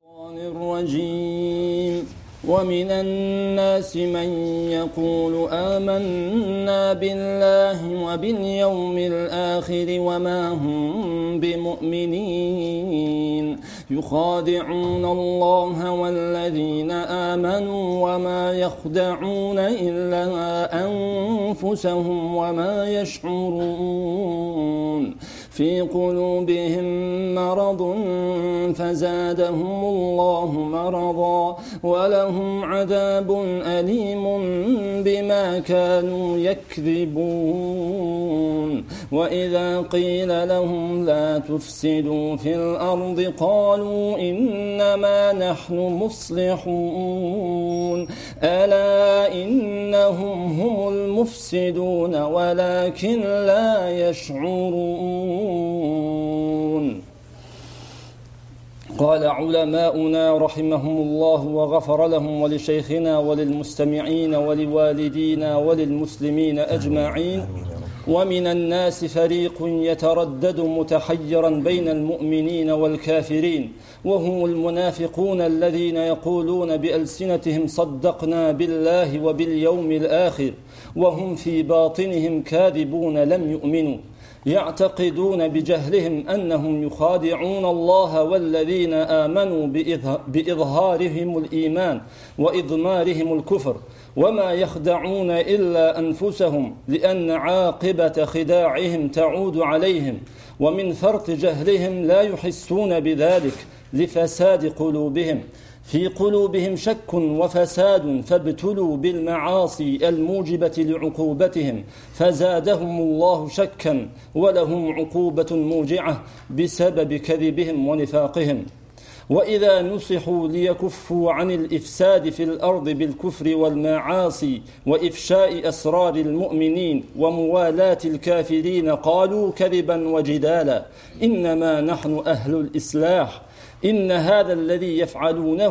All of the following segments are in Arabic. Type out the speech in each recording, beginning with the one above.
الرجيم ومن الناس من يقول آمنا بالله وباليوم الآخر وما هم بمؤمنين يخادعون الله والذين آمنوا وما يخدعون إلا أنفسهم وما يشعرون في قلوبهم مرض فزادهم الله مرضا ولهم عذاب أليم بما كانوا يكذبون وإذا قيل لهم لا تفسدوا في الأرض قالوا إنما نحن مصلحون ألا إنهم هم المفسدون ولكن لا يشعرون. قال علماؤنا رحمهم الله وغفر لهم ولشيخنا وللمستمعين ولوالدينا وللمسلمين أجمعين: ومن الناس فريق يتردد متحيرا بين المؤمنين والكافرين وهم المنافقون الذين يقولون بألسنتهم صدقنا بالله وباليوم الآخر وهم في باطنهم كاذبون لم يؤمنوا، يعتقدون بجهلهم أنهم يخادعون الله والذين آمنوا بإظهارهم الإيمان وإضمارهم الكفر، وما يخدعون إلا أنفسهم لأن عاقبة خداعهم تعود عليهم، ومن فرط جهلهم لا يحسون بذلك لفساد قلوبهم، في قلوبهم شك وفساد فابتلوا بالمعاصي الموجبة لعقوبتهم فزادهم الله شكا ولهم عقوبة موجعة بسبب كذبهم ونفاقهم. وإذا نصحوا ليكفوا عن الإفساد في الأرض بالكفر والمعاصي وإفشاء أسرار المؤمنين وموالاة الكافرين قالوا كذبا وجدالا: إنما نحن أهل الإصلاح، إن هذا الذي يفعلونه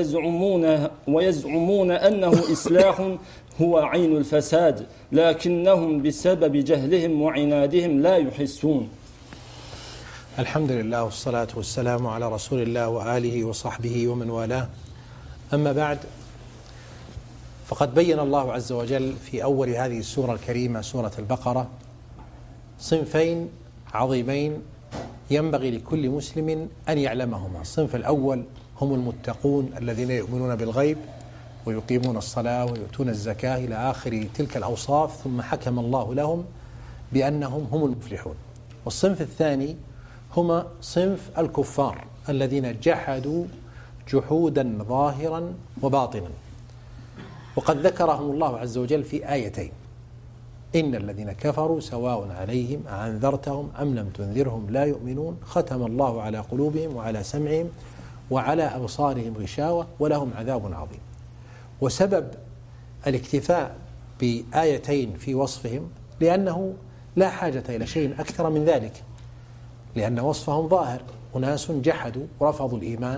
ويزعمون أنه إصلاح هو عين الفساد، لكنهم بسبب جهلهم وعنادهم لا يحسون. الحمد لله والصلاة والسلام على رسول الله وآله وصحبه ومن والاه، أما بعد، فقد بين الله عز وجل في أول هذه السورة الكريمة سورة البقرة صنفين عظيمين ينبغي لكل مسلم أن يعلمهما. الصنف الأول هم المتقون الذين يؤمنون بالغيب ويقيمون الصلاة ويؤتون الزكاة إلى آخر تلك الأوصاف، ثم حكم الله لهم بأنهم هم المفلحون. والصنف الثاني هم صنف الكفار الذين جحدوا جحودا ظاهرا وباطنا، وقد ذكرهم الله عز وجل في آيتين: إن الذين كفروا سواء عليهم أأنذرتهم أم لم تنذرهم لا يؤمنون، ختم الله على قلوبهم وعلى سمعهم وعلى أبصارهم غشاوة ولهم عذاب عظيم. وسبب الاكتفاء بآيتين في وصفهم لأنه لا حاجة إلى شيء أكثر من ذلك، لأن وصفهم ظاهر: أناس جحدوا ورفضوا الإيمان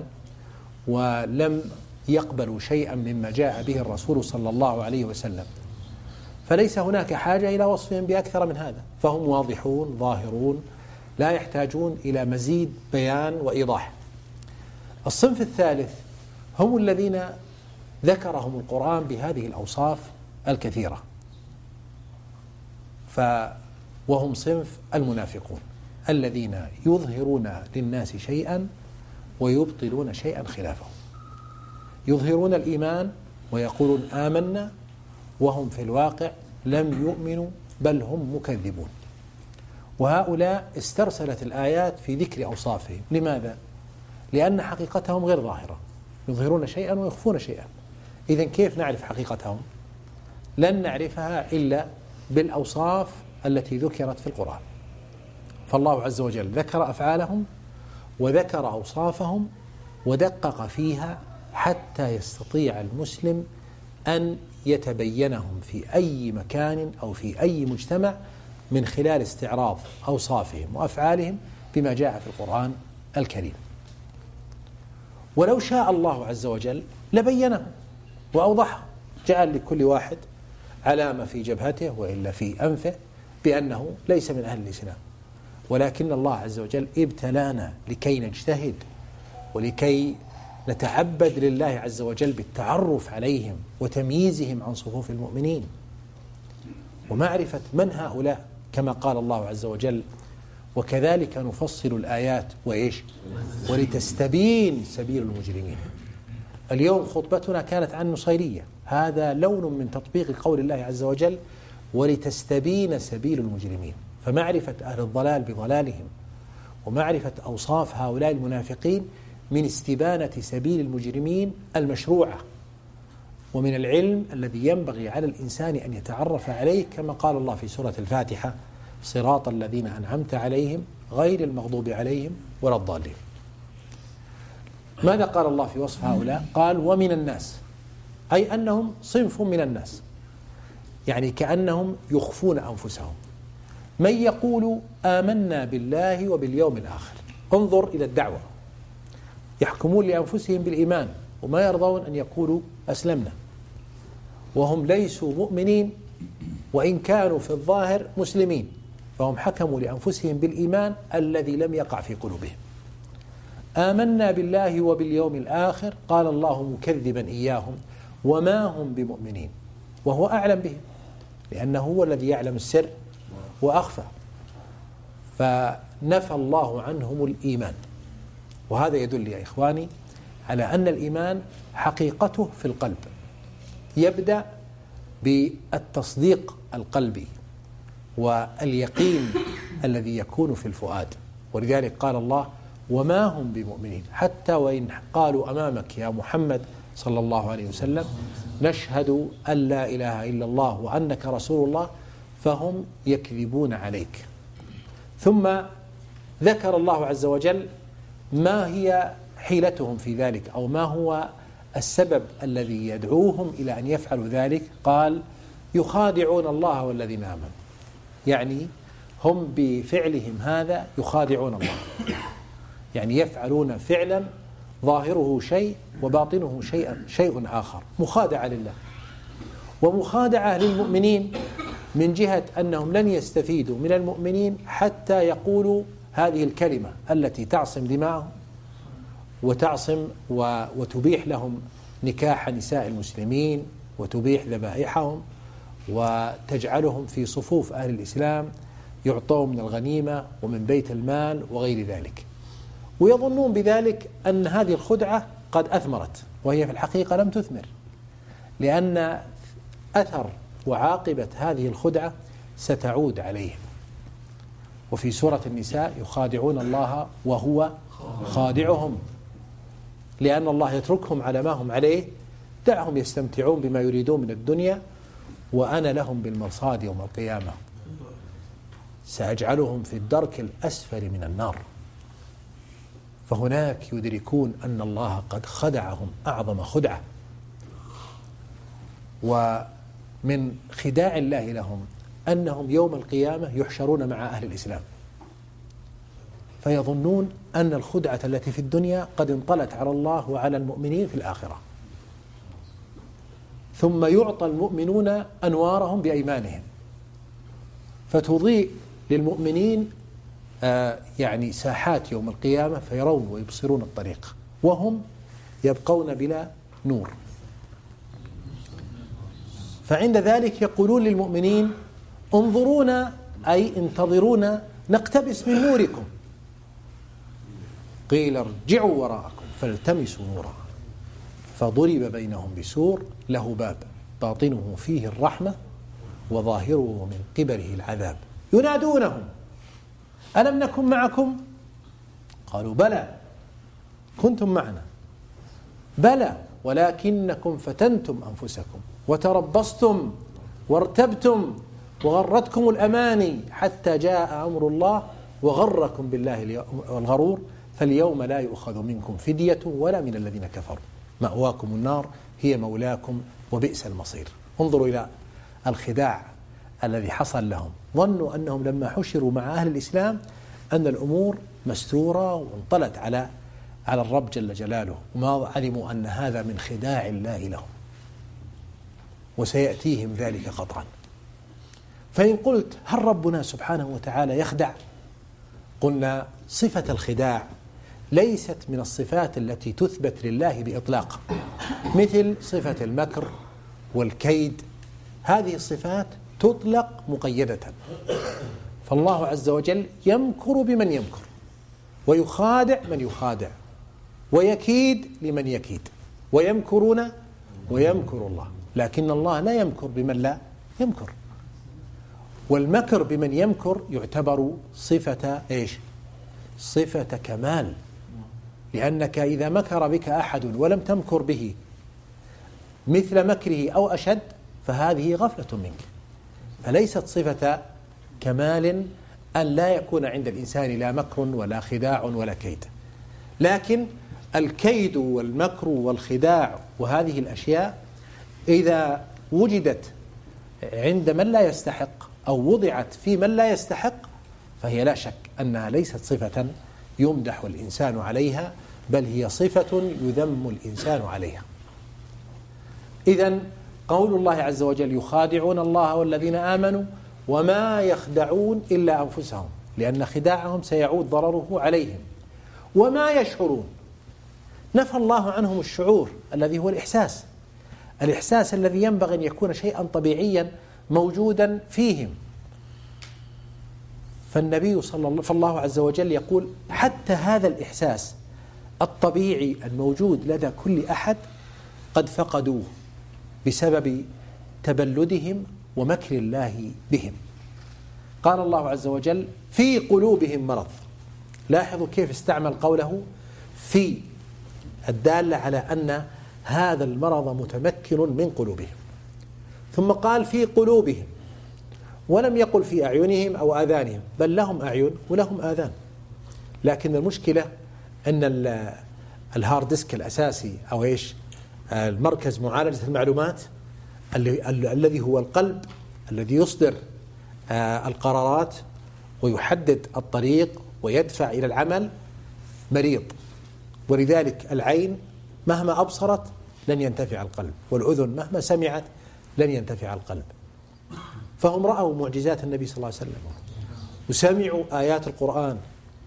ولم يقبلوا شيئا مما جاء به الرسول صلى الله عليه وسلم، فليس هناك حاجة إلى وصفهم بأكثر من هذا، فهم واضحون ظاهرون لا يحتاجون إلى مزيد بيان وإيضاح. الصنف الثالث هم الذين ذكرهم القرآن بهذه الأوصاف الكثيرة، وهم صنف المنافقون الذين يظهرون للناس شيئا ويبطلون شيئا خلافه، يظهرون الإيمان ويقولون آمنا وهم في الواقع لم يؤمنوا بل هم مكذبون. وهؤلاء استرسلت الآيات في ذكر أوصافهم. لماذا؟ لأن حقيقتهم غير ظاهرة، يظهرون شيئا ويخفون شيئا. إذن كيف نعرف حقيقتهم؟ لن نعرفها إلا بالأوصاف التي ذكرت في القرآن. فالله عز وجل ذكر أفعالهم وذكر أوصافهم ودقق فيها حتى يستطيع المسلم أن يتبينهم في أي مكان أو في أي مجتمع من خلال استعراض أوصافهم وأفعالهم بما جاء في القرآن الكريم. ولو شاء الله عز وجل لبينهم وأوضحهم، جعل لكل واحد علامة في جبهته وإلا في أنفه بأنه ليس من أهل الإسلام، ولكن الله عز وجل ابتلانا لكي نجتهد ولكي نتعبد لله عز وجل بالتعرف عليهم وتمييزهم عن صفوف المؤمنين ومعرفة من هؤلاء، كما قال الله عز وجل: وكذلك نفصل الآيات ولتستبين سبيل المجرمين. اليوم خطبتنا كانت عن النصيرية، هذا لون من تطبيق قول الله عز وجل: ولتستبين سبيل المجرمين. فمعرفة أهل الضلال بضلالهم ومعرفة أوصاف هؤلاء المنافقين من استبانة سبيل المجرمين المشروعة، ومن العلم الذي ينبغي على الإنسان أن يتعرف عليه، كما قال الله في سورة الفاتحة: صراط الذين أنعمت عليهم غير المغضوب عليهم ولا الضالين. ماذا قال الله في وصف هؤلاء؟ قال: ومن الناس، أي أنهم صنف من الناس، يعني كأنهم يخفون أنفسهم، من يقول آمنا بالله وباليوم الآخر. انظر إلى الدعوة، يحكمون لأنفسهم بالإيمان وما يرضون أن يقولوا أسلمنا، وهم ليسوا مؤمنين وإن كانوا في الظاهر مسلمين، فهم حكموا لأنفسهم بالإيمان الذي لم يقع في قلوبهم. آمنا بالله وباليوم الآخر، قال الله مكذبا إياهم: وما هم بمؤمنين، وهو أعلم بهم لأنه هو الذي يعلم السر وأخفى، فنفى الله عنهم الإيمان. وهذا يدل يا إخواني على أن الإيمان حقيقته في القلب، يبدأ بالتصديق القلبي واليقين الذي يكون في الفؤاد. ولذلك قال الله: وما هم بمؤمنين، حتى وإن قالوا أمامك يا محمد صلى الله عليه وسلم: نشهد أن لا إله إلا الله وأنك رسول الله، فهم يكذبون عليك. ثم ذكر الله عز وجل ما هي حيلتهم في ذلك، أو ما هو السبب الذي يدعوهم إلى أن يفعلوا ذلك. قال: يخادعون الله والذين آمنوا، يعني هم بفعلهم هذا يخادعون الله، يعني يفعلون فعلا ظاهره شيء وباطنه شيء آخر، مخادعة لله ومخادعة للمؤمنين، من جهة أنهم لن يستفيدوا من المؤمنين حتى يقولوا هذه الكلمة التي تعصم دماءهم وتعصم وتبيح لهم نكاح نساء المسلمين وتبيح ذبائحهم وتجعلهم في صفوف أهل الإسلام يعطون من الغنيمة ومن بيت المال وغير ذلك، ويظنون بذلك أن هذه الخدعة قد أثمرت، وهي في الحقيقة لم تثمر، لأن أثر وعاقبة هذه الخدعة ستعود عليهم. وفي سورة النساء: يخادعون الله وهو خادعهم، لأن الله يتركهم على ما هم عليه، دعهم يستمتعون بما يريدون من الدنيا، وأنا لهم بالمرصاد يوم القيامة، سأجعلهم في الدرك الأسفل من النار. فهناك يدركون أن الله قد خدعهم أعظم خدعة. ومن خداع الله لهم أنهم يوم القيامة يحشرون مع أهل الإسلام، فيظنون أن الخدعة التي في الدنيا قد انطلت على الله وعلى المؤمنين في الآخرة، ثم يعطى المؤمنون أنوارهم بأيمانهم فتضيء للمؤمنين يعني ساحات يوم القيامة، فيرون ويبصرون الطريق، وهم يبقون بلا نور. فعند ذلك يقولون للمؤمنين: انظرونا، أي انتظرونا نقتبس من نوركم. قيل ارجعوا وراءكم فالتمسوا نورا فضرب بينهم بسور له باب باطنه فيه الرحمة وظاهره من قبله العذاب ينادونهم: ألم نكن معكم؟ قالوا: بلى كنتم معنا، بلى ولكنكم فتنتم أنفسكم وتربصتم وارتبتم وغرتكم الأماني حتى جاء أمر الله وغركم بالله الغرور، فاليوم لا يؤخذ منكم فدية ولا من الذين كفروا، مأواكم النار هي مولاكم وبئس المصير. انظروا إلى الخداع الذي حصل لهم، ظنوا أنهم لما حشروا مع أهل الإسلام أن الأمور مستورة وانطلت على الرب جل جلاله، وما علموا أن هذا من خداع الله لهم، وسيأتيهم ذلك قطعا. فإن قلت: هل ربنا سبحانه وتعالى يخدع؟ قلنا: صفة الخداع ليست من الصفات التي تثبت لله بإطلاق، مثل صفة المكر والكيد. هذه الصفات تطلق مقيدة، فالله عز وجل يمكر بمن يمكر، ويخادع من يخادع، ويكيد لمن يكيد، ويمكرون ويمكر الله، لكن الله لا يمكر بمن لا يمكر. والمكر بمن يمكر يعتبر صفة إيش؟ صفة كمال، لأنك إذا مكر بك أحد ولم تمكر به مثل مكره أو أشد فهذه غفلة منك، فليست صفة كمال أن لا يكون عند الإنسان لا مكر ولا خداع ولا كيد. لكن الكيد والمكر والخداع وهذه الأشياء إذا وجدت عند من لا يستحق أو وضعت في من لا يستحق فهي لا شك أنها ليست صفة يمدح الإنسان عليها، بل هي صفة يذم الإنسان عليها. إذن قول الله عز وجل يخادعون الله والذين آمنوا وما يخدعون إلا أنفسهم، لأن خداعهم سيعود ضرره عليهم وما يشعرون. نفى الله عنهم الشعور الذي هو الإحساس الذي ينبغي أن يكون شيئا طبيعيا موجودا فيهم. فالله عز وجل يقول حتى هذا الإحساس الطبيعي الموجود لدى كل أحد قد فقدوه بسبب تبلدهم ومكر الله بهم. قال الله عز وجل في قلوبهم مرض. لاحظوا كيف استعمل قوله في، الدالة على أن هذا المرض متمكن من قلوبهم، ثم قال في قلوبهم، ولم يقل في أعينهم أو آذانهم، بل لهم أعين ولهم آذان، لكن المشكلة أن الهارد ديسك الأساسي أو إيش المركز معالجة المعلومات الذي هو القلب الذي يصدر القرارات ويحدد الطريق ويدفع إلى العمل مريض، ولذلك العين مهما أبصرت لن ينتفع القلب، والأذن مهما سمعت لن ينتفع القلب. فهم رأوا معجزات النبي صلى الله عليه وسلم وسمعوا آيات القرآن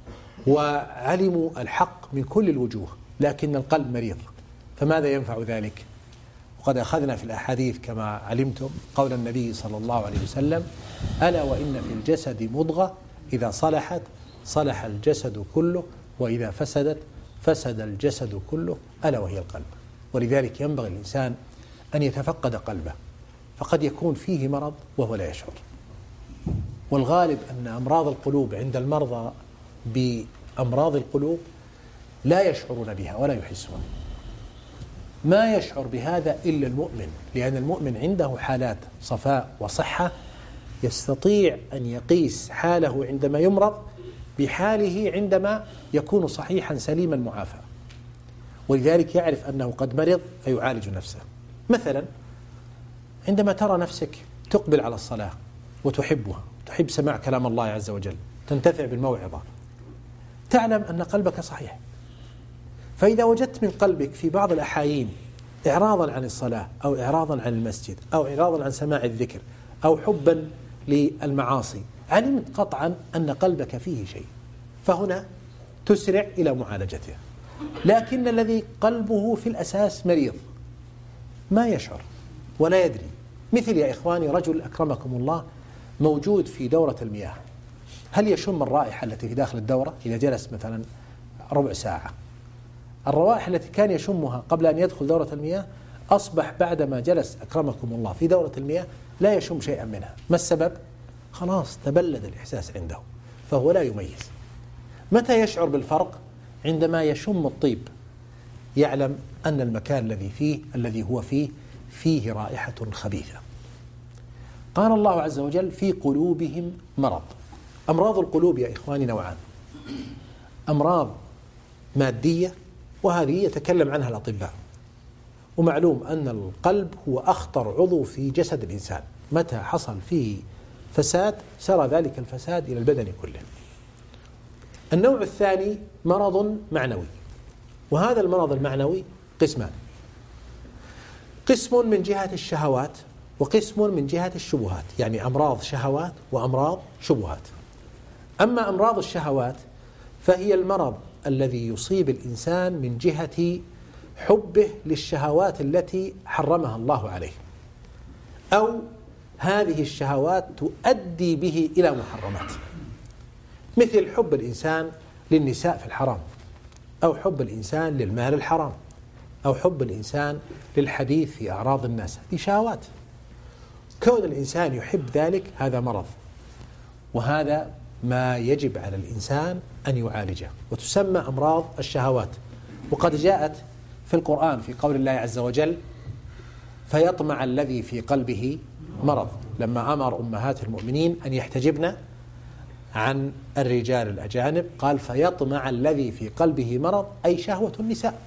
وعلموا الحق من كل الوجوه، لكن القلب مريض، فماذا ينفع ذلك؟ وقد أخذنا في الأحاديث كما علمتم قول النبي صلى الله عليه وسلم ألا وإن في الجسد مضغة إذا صلحت صلح الجسد كله وإذا فسدت فسد الجسد كله ألا وهي القلب. ولذلك ينبغي الإنسان أن يتفقد قلبه، فقد يكون فيه مرض وهو لا يشعر. والغالب أن أمراض القلوب عند المرضى بأمراض القلوب لا يشعرون بها ولا يحسون. ما يشعر بهذا إلا المؤمن، لأن المؤمن عنده حالات صفاء وصحة يستطيع أن يقيس حاله عندما يمرض بحاله عندما يكون صحيحا سليما معافى، ولذلك يعرف أنه قد مرض فيعالج نفسه. مثلا عندما ترى نفسك تقبل على الصلاة وتحبها، تحب سماع كلام الله عز وجل، تنتفع بالموعظة، تعلم أن قلبك صحيح. فإذا وجدت من قلبك في بعض الأحايين إعراضا عن الصلاة أو إعراضا عن المسجد أو إعراضا عن سماع الذكر أو حبا للمعاصي، علمت قطعا أن قلبك فيه شيء، فهنا تسرع إلى معالجته. لكن الذي قلبه في الأساس مريض ما يشعر ولا يدري، مثل يا إخواني رجل أكرمكم الله موجود في دورة المياه، هل يشم الرائحة التي في داخل الدورة إذا جلس مثلا ربع ساعة؟ الروائح التي كان يشمها قبل أن يدخل دورة المياه أصبح بعدما جلس أكرمكم الله في دورة المياه لا يشم شيئا منها. ما السبب؟ خلاص تبلد الإحساس عنده فهو لا يميز. متى يشعر بالفرق؟ عندما يشم الطيب يعلم أن المكان الذي هو فيه رائحة خبيثة. قال الله عز وجل في قلوبهم مرض. أمراض القلوب يا إخواني نوعان: أمراض مادية، وهذه يتكلم عنها الأطباء، ومعلوم أن القلب هو أخطر عضو في جسد الإنسان، متى حصل فيه فساد سرى ذلك الفساد إلى البدن كله. النوع الثاني مرض معنوي، وهذا المرض المعنوي قسمان: قسم من جهة الشهوات وقسم من جهة الشبهات، يعني أمراض شهوات وأمراض شبهات. أما أمراض الشهوات فهي المرض الذي يصيب الإنسان من جهة حبه للشهوات التي حرمها الله عليه، أو هذه الشهوات تؤدي به إلى محرمات، مثل حب الإنسان للنساء في الحرام، أو حب الإنسان للمال الحرام، أو حب الإنسان للحديث في أعراض الناس. هذه شهوات، كون الإنسان يحب ذلك هذا مرض، وهذا ما يجب على الإنسان أن يعالجه، وتسمى أمراض الشهوات. وقد جاءت في القرآن في قول الله عز وجل: فيطمع الذي في قلبه مرض، لما أمر أمهات المؤمنين أن يحتجبن عن الرجال الأجانب قال: فيطمع الذي في قلبه مرض، أي شهوة النساء،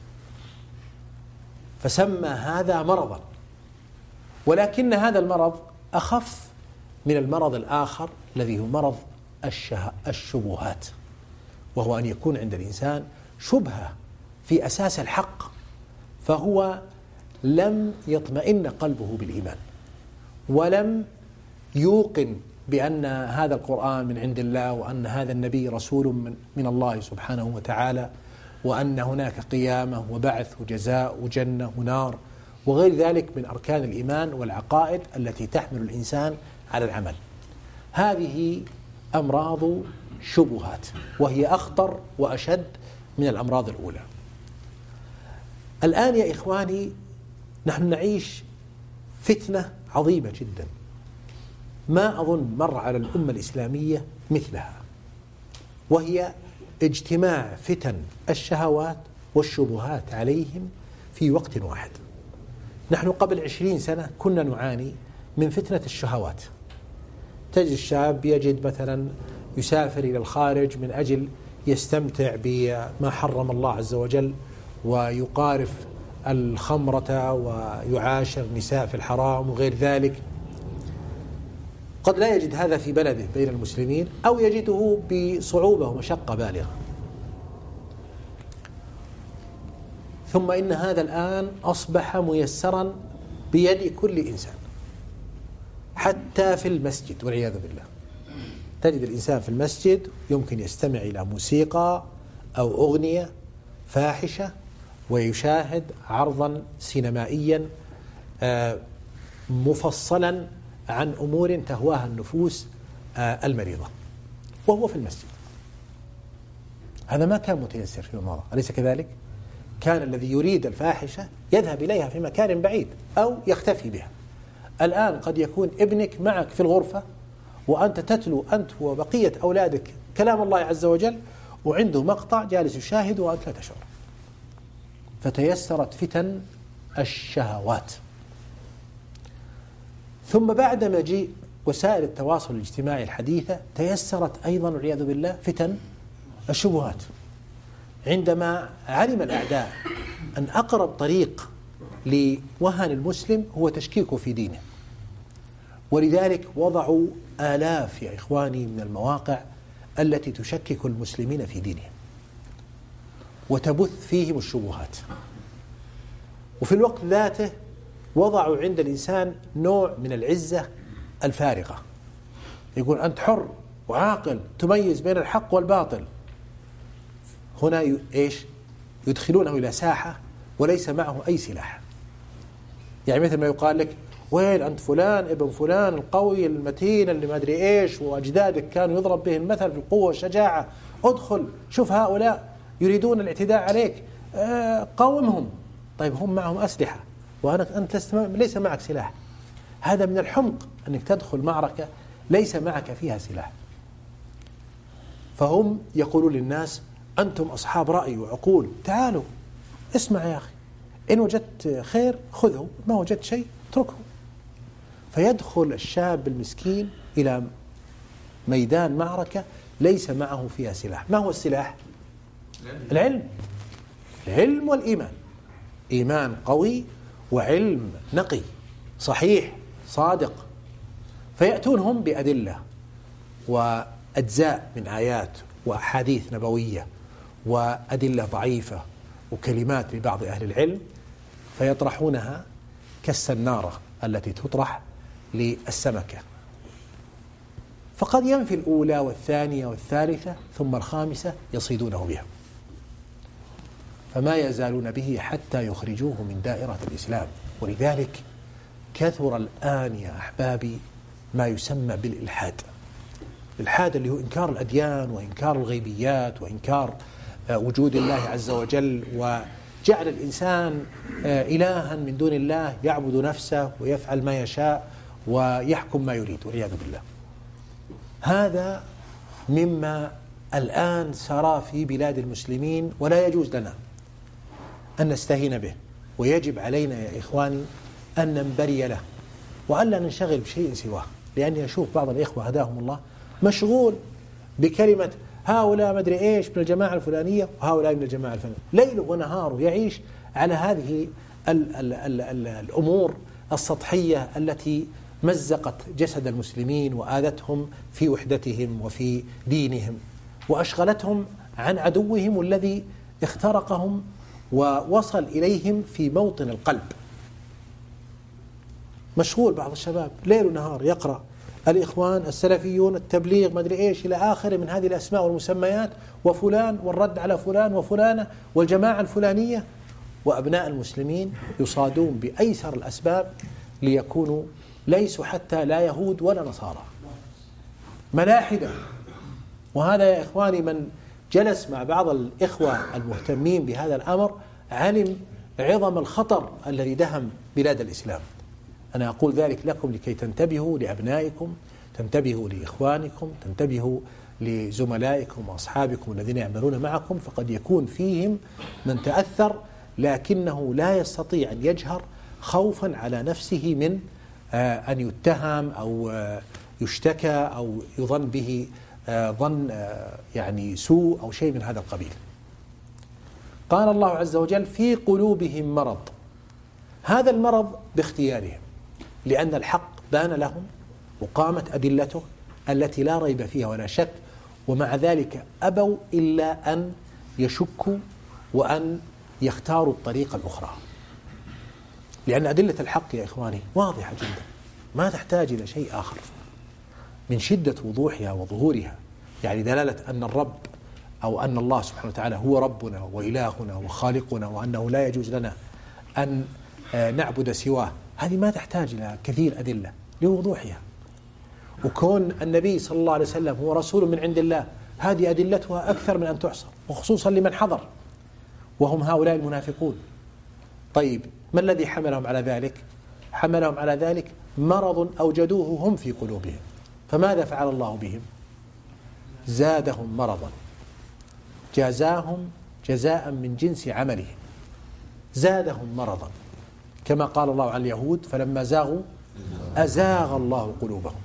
فسمى هذا مرضا. ولكن هذا المرض أخف من المرض الآخر الذي هو مرض الشبهات، وهو أن يكون عند الإنسان شبهة في أساس الحق، فهو لم يطمئن قلبه بالإيمان، ولم يوقن بأن هذا القرآن من عند الله، وأن هذا النبي رسول من الله سبحانه وتعالى، وأن هناك قيامة وبعث وجزاء وجنة ونار وغير ذلك من أركان الإيمان والعقائد التي تحمل الإنسان على العمل. هذه أمراض شبهات، وهي أخطر وأشد من الأمراض الأولى. الآن يا إخواني نحن نعيش فتنة عظيمة جدا، ما أظن مر على الأمة الإسلامية مثلها، وهي اجتماع فتن الشهوات والشبهات عليهم في وقت واحد. نحن قبل 20 سنة كنا نعاني من فتنة الشهوات. تجد الشاب يجد مثلا يسافر إلى الخارج من أجل يستمتع بما حرم الله عز وجل، ويقارف الخمرة ويعاشر نساء في الحرام وغير ذلك. قد لا يجد هذا في بلده بين المسلمين، أو يجده بصعوبة ومشقة بالغة. ثم إن هذا الآن أصبح ميسرا بيد كل إنسان، حتى في المسجد والعياذ بالله. تجد الإنسان في المسجد يمكن يستمع إلى موسيقى أو أغنية فاحشة، ويشاهد عرضا سينمائيا مفصلا عن أمور تهواها النفوس المريضة وهو في المسجد. هذا ما كان متيسر في الماضي، أليس كذلك؟ كان الذي يريد الفاحشة يذهب إليها في مكان بعيد أو يختفي بها. الآن قد يكون ابنك معك في الغرفة وأنت تتلو أنت وبقية أولادك كلام الله عز وجل، وعنده مقطع جالس يشاهد وأنت لا تشعر. فتيسرت فتن الشهوات. ثم بعد مجيء وسائل التواصل الاجتماعي الحديثة تيسرت أيضا والعياذ بالله فتن الشبهات. عندما علم الأعداء أن أقرب طريق لوهن المسلم هو تشكيكه في دينه، ولذلك وضعوا آلاف يا إخواني من المواقع التي تشكك المسلمين في دينهم وتبث فيهم الشبهات. وفي الوقت ذاته وضعوا عند الإنسان نوع من العزة الفارغة، يقول أنت حر وعاقل تميز بين الحق والباطل. هنا إيش؟ يدخلونه إلى ساحة وليس معه أي سلاح. يعني مثل ما يقال لك وين أنت فلان ابن فلان القوي المتين اللي ما أدري إيش، وأجدادك كانوا يضرب به المثل في القوة والشجاعة، ادخل شوف هؤلاء يريدون الاعتداء عليك، قاومهم. طيب هم معهم أسلحة وأنت ليس معك سلاح. هذا من الحمق أنك تدخل معركة ليس معك فيها سلاح. فهم يقولون للناس أنتم أصحاب رأي وعقول، تعالوا اسمع يا أخي، إن وجدت خير خذه، ما وجدت شيء اتركه. فيدخل الشاب المسكين إلى ميدان معركة ليس معه فيها سلاح. ما هو السلاح؟ العلم والإيمان. إيمان قوي وعلم نقي صحيح صادق. فيأتون هم بأدلة وأجزاء من آيات وأحاديث نبوية وأدلة ضعيفة وكلمات لبعض أهل العلم، فيطرحونها كالسنارة التي تطرح للسمكة، فقد ينفي الأولى والثانية والثالثة ثم الخامسة يصيدونه بها. فما يزالون به حتى يخرجوه من دائرة الإسلام. ولذلك كثر الآن يا أحبابي ما يسمى بالإلحاد. الإلحاد اللي هو إنكار الأديان وإنكار الغيبيات وإنكار وجود الله عز وجل، وجعل الإنسان إلها من دون الله يعبد نفسه ويفعل ما يشاء ويحكم ما يريد والعياذ بالله. هذا مما الآن سرى في بلاد المسلمين، ولا يجوز لنا أن نستهين به، ويجب علينا يا إخواني أن ننبري له وألا ننشغل بشيء سواه. لأني أشوف بعض الإخوة هداهم الله مشغول بكلمة هؤلاء مدري إيش من الجماعة الفلانية وهؤلاء من الجماعة الفلانية، ليله ونهاره يعيش على هذه الأمور السطحية التي مزقت جسد المسلمين وآذتهم في وحدتهم وفي دينهم، وأشغلتهم عن عدوهم الذي اخترقهم ووصل إليهم في موطن القلب. مشغول بعض الشباب ليل ونهار يقرأ الإخوان السلفيون التبليغ ما أدري إيش إلى آخره من هذه الأسماء والمسميات، وفلان والرد على فلان وفلانة والجماعة الفلانية، وأبناء المسلمين يصادون بأيسر الأسباب ليكونوا ليسوا حتى لا يهود ولا نصارى، ملاحدة. وهذا يا إخواني من جلس مع بعض الإخوة المهتمين بهذا الأمر علم عظم الخطر الذي دهم بلاد الإسلام. أنا أقول ذلك لكم لكي تنتبهوا لأبنائكم، تنتبهوا لإخوانكم، تنتبهوا لزملائكم وأصحابكم الذين يعملون معكم، فقد يكون فيهم من تأثر لكنه لا يستطيع أن يجهر خوفا على نفسه من أن يتهم أو يشتكى أو يظن به ظن يعني سوء أو شيء من هذا القبيل. قال الله عز وجل في قلوبهم مرض. هذا المرض باختيارهم، لأن الحق بان لهم وقامت أدلته التي لا ريب فيها ولا شك، ومع ذلك أبوا إلا أن يشكوا وأن يختاروا الطريقة الأخرى، لأن أدلة الحق يا إخواني واضحة جدا ما تحتاج إلى شيء آخر من شدة وضوحها وظهورها. يعني دلالة أن الرب أو أن الله سبحانه وتعالى هو ربنا وإلهنا وخالقنا، وأنه لا يجوز لنا أن نعبد سواه، هذه ما تحتاج إلى كثير أدلة لوضوحها. وكون النبي صلى الله عليه وسلم هو رسول من عند الله، هذه أدلتها أكثر من أن تحصر، وخصوصا لمن حضر وهم هؤلاء المنافقون. طيب ما الذي حملهم على ذلك؟ حملهم على ذلك مرض أوجدوه هم في قلوبهم، فماذا فعل الله بهم؟ زادهم مرضا، جازاهم جزاء من جنس عملهم، زادهم مرضا، كما قال الله عن اليهود فلما زاغوا أزاغ الله قلوبهم.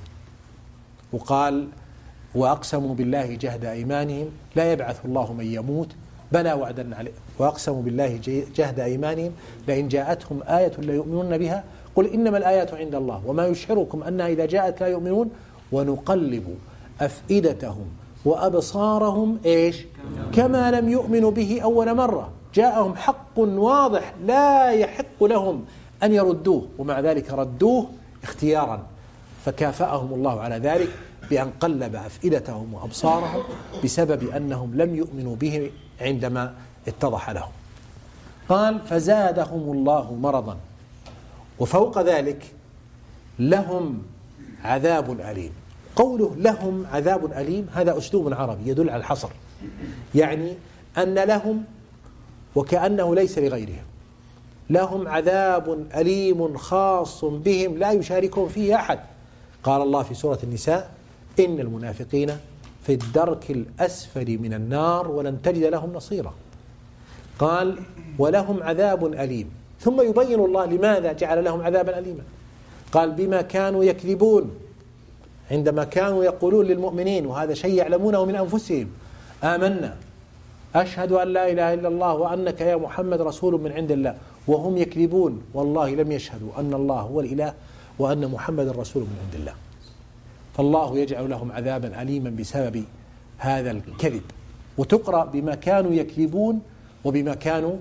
وقال وأقسموا بالله جهد أيمانهم لا يبعث الله من يموت بلى وعدا عليه، وأقسموا بالله جهد أيمانهم لئن جاءتهم آية لا يؤمنون بها قل إنما الآيات عند الله وما يشعركم أنها إذا جاءت لا يؤمنون ونقلب أفئدتهم وأبصارهم إيش كما لم يؤمنوا به أول مرة، جاءهم حق واضح لا يحق لهم أن يردوه، ومع ذلك ردوه اختيارا، فكافأهم الله على ذلك بأن قلب أفئدتهم وأبصارهم بسبب أنهم لم يؤمنوا به عندما اتضح لهم. قال فزادهم الله مرضا، وفوق ذلك لهم عذاب أليم. قوله لهم عذاب أليم هذا أسلوب عربي يدل على الحصر، يعني أن لهم وكأنه ليس لغيرهم، لهم عذاب أليم خاص بهم لا يشاركهم فيه أحد. قال الله في سورة النساء إن المنافقين في الدرك الأسفل من النار ولن تجد لهم نصيرا. قال ولهم عذاب أليم، ثم يبين الله لماذا جعل لهم عذابا أليما. قال بما كانوا يكذبون، عندما كانوا يقولون للمؤمنين وهذا شيء يعلمونه من أنفسهم آمنا أشهد أن لا إله إلا الله وأنك يا محمد رسول من عند الله، وهم يكذبون والله لم يشهدوا أن الله هو الإله وأن محمد رسول من عند الله. فالله يجعل لهم عذابا أليما بسبب هذا الكذب. وتقرأ بما كانوا يكذبون وبما كانوا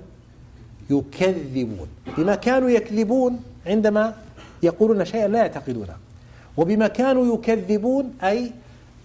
يكذبون. بما كانوا يكذبون عندما يقولون شيئا لا يعتقدونه، وبما كانوا يكذبون أي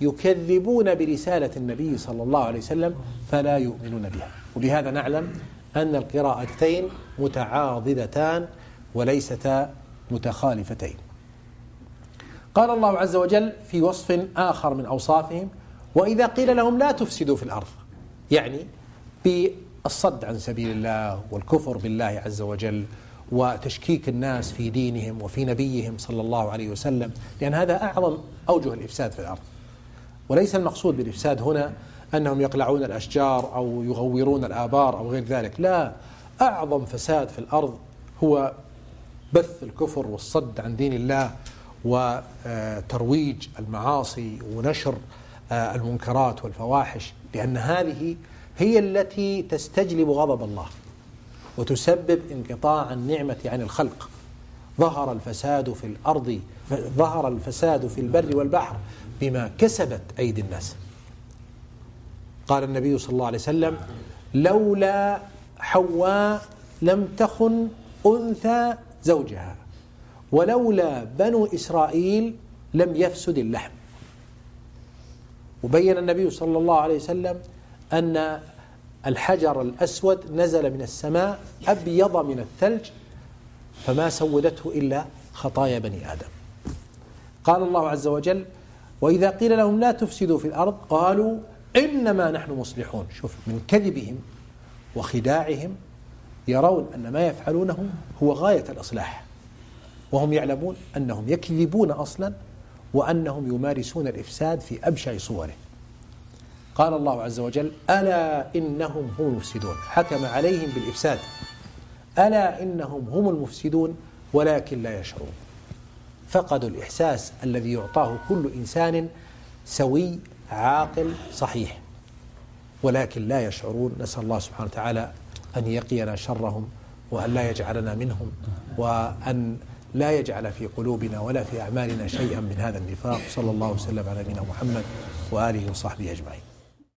يكذبون برسالة النبي صلى الله عليه وسلم فلا يؤمنون بها. وبهذا نعلم أن القراءتين متعاضدتان وليستا متخالفتين. قال الله عز وجل في وصف آخر من أوصافهم: وإذا قيل لهم لا تفسدوا في الأرض، يعني بالصد عن سبيل الله والكفر بالله عز وجل وتشكيك الناس في دينهم وفي نبيهم صلى الله عليه وسلم، لأن هذا أعظم أوجه الإفساد في الأرض. وليس المقصود بالإفساد هنا أنهم يقلعون الأشجار أو يغورون الآبار أو غير ذلك، لا، أعظم فساد في الأرض هو بث الكفر والصد عن دين الله وترويج المعاصي ونشر المنكرات والفواحش، لأن هذه هي التي تستجلب غضب الله وتسبب انقطاع النعمة عن الخلق. ظهر الفساد في الأرض، ظهر الفساد في البر والبحر بما كسبت أيدي الناس. قال النبي صلى الله عليه وسلم: لولا حواء لم تخن أنثى زوجها، ولولا بنو إسرائيل لم يفسد اللحم. وبين النبي صلى الله عليه وسلم أن الحجر الأسود نزل من السماء أبيض من الثلج فما سودته إلا خطايا بني آدم. قال الله عز وجل: وإذا قيل لهم لا تفسدوا في الأرض قالوا إنما نحن مصلحون. شوف، من كذبهم وخداعهم يرون أن ما يفعلونه هو غاية الإصلاح، وهم يعلمون أنهم يكذبون أصلا وأنهم يمارسون الإفساد في أبشع صوره. قال الله عز وجل: ألا إنهم هم المفسدون، حكم عليهم بالإفساد. ألا إنهم هم المفسدون ولكن لا يشعرون. فقدوا الإحساس الذي يعطاه كل إنسان سوي عاقل صحيح، ولكن لا يشعرون. نسأل الله سبحانه وتعالى أن يقينا شرهم وأن لا يجعلنا منهم، وأن لا يجعل في قلوبنا ولا في أعمالنا شيئا من هذا النفاق. صلى الله وسلم على نبينا محمد وآله وصحبه أجمعين.